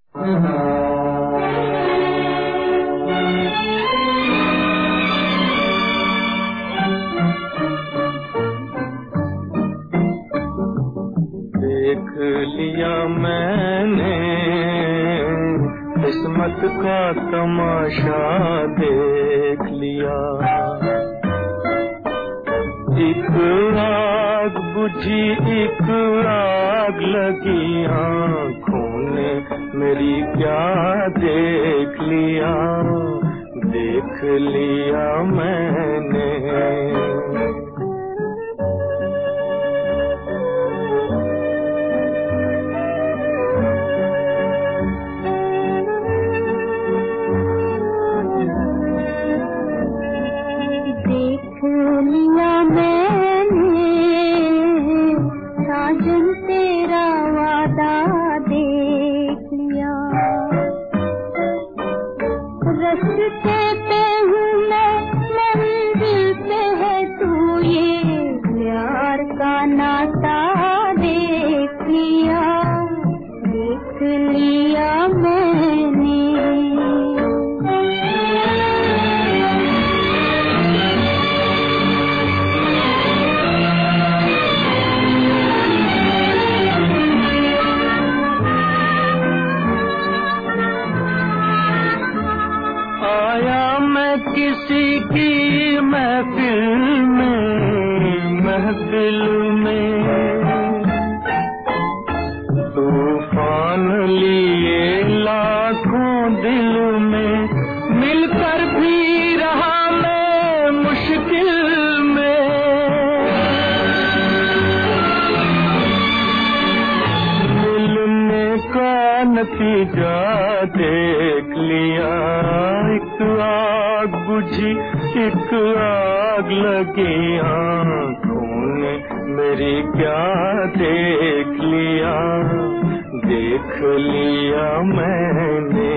देख लिया मैंने किस्मत का तमाशा देख लिया, एक आग बुझी एक आग लगी आँखों ने मेरी क्या देख लिया, देख लिया मैंने। किसी की महफिल में तूफान लिए लाखों दिल में, मिलकर भी रहा मैं मुश्किल में। मिलने का नतीजा देख लिया, एक आग बुझी एक आग लगी आँखों ने मेरी क्या देख लिया, देख लिया मैंने।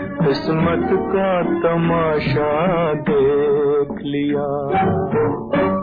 किस्मत का तमाशा देख लिया।